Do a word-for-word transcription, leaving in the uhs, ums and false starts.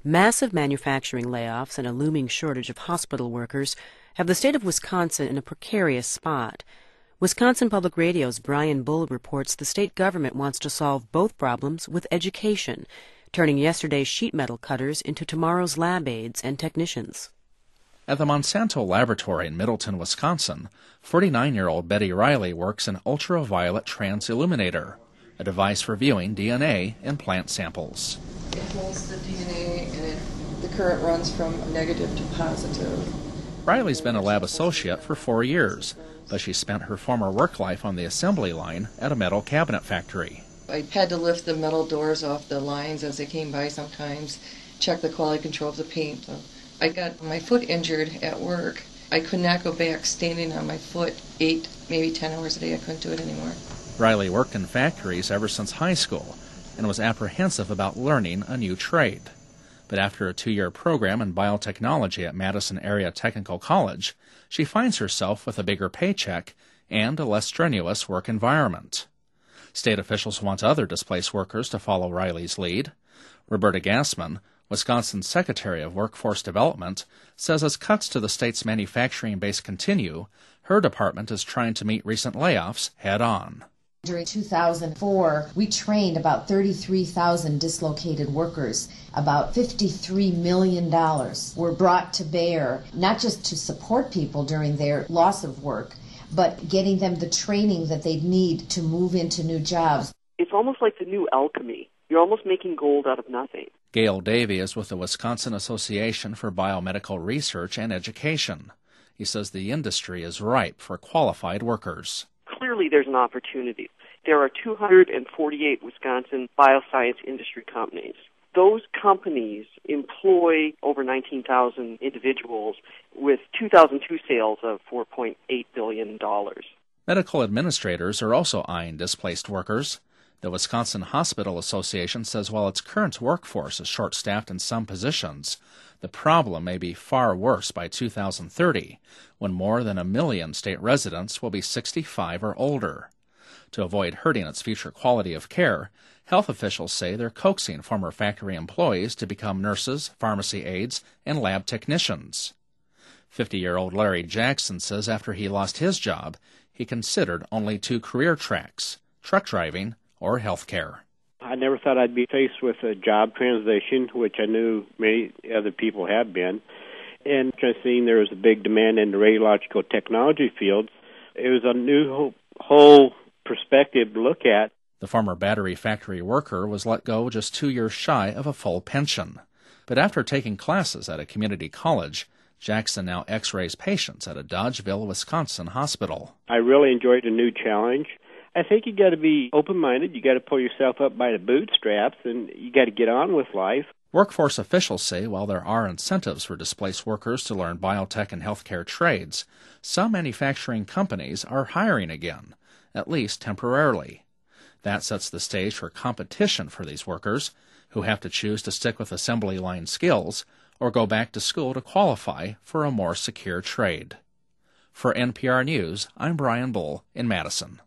Massive manufacturing layoffs and a looming shortage of hospital workers have the state of Wisconsin in a precarious spot. Wisconsin Public Radio's Brian Bull reports the state government wants to solve both problems with education, turning yesterday's sheet metal cutters into tomorrow's lab aides and technicians. At the Monsanto Laboratory in Middleton, Wisconsin, forty-nine-year-old Betty Riley works an ultraviolet transilluminator, a device for viewing D N A in plant samples. It holds the D N A and it, the current runs from negative to positive. Riley's been a lab associate for four years, but she spent her former work life on the assembly line at a metal cabinet factory. I had to lift the metal doors off the lines as they came by sometimes, check the quality control of the paint. So I got my foot injured at work. I could not go back standing on my foot eight, maybe ten hours a day. I couldn't do it anymore. Riley worked in factories ever since high school and was apprehensive about learning a new trade. But after a two-year program in biotechnology at Madison Area Technical College, she finds herself with a bigger paycheck and a less strenuous work environment. State officials want other displaced workers to follow Riley's lead. Roberta Gassman, Wisconsin's Secretary of Workforce Development, says as cuts to the state's manufacturing base continue, her department is trying to meet recent layoffs head-on. During two thousand four, we trained about thirty-three thousand dislocated workers. About fifty-three million dollars were brought to bear, not just to support people during their loss of work, but getting them the training that they need to move into new jobs. It's almost like the new alchemy. You're almost making gold out of nothing. Gail Davey is with the Wisconsin Association for Biomedical Research and Education. He says the industry is ripe for qualified workers. Clearly there's an opportunity. There are two hundred forty-eight Wisconsin bioscience industry companies. Those companies employ over nineteen thousand individuals with two thousand two sales of four point eight billion dollars. Medical administrators are also eyeing displaced workers. The Wisconsin Hospital Association says while its current workforce is short-staffed in some positions, the problem may be far worse by two thousand thirty, when more than a million state residents will be sixty-five or older. To avoid hurting its future quality of care, health officials say they're coaxing former factory employees to become nurses, pharmacy aides, and lab technicians. fifty-year-old Larry Jackson says after he lost his job, he considered only two career tracks, truck driving or health care. I never thought I'd be faced with a job transition, which I knew many other people have been. And kind of seeing there was a big demand in the radiological technology field, it was a new whole perspective to look at. The former battery factory worker was let go just two years shy of a full pension. But after taking classes at a community college, Jackson now x-rays patients at a Dodgeville, Wisconsin hospital. I really enjoyed a new challenge. I think you got to be open-minded. You got to pull yourself up by the bootstraps, and you got to get on with life. Workforce officials say while there are incentives for displaced workers to learn biotech and healthcare trades, some manufacturing companies are hiring again, at least temporarily. That sets the stage for competition for these workers, who have to choose to stick with assembly line skills or go back to school to qualify for a more secure trade. For N P R News, I'm Brian Bull in Madison.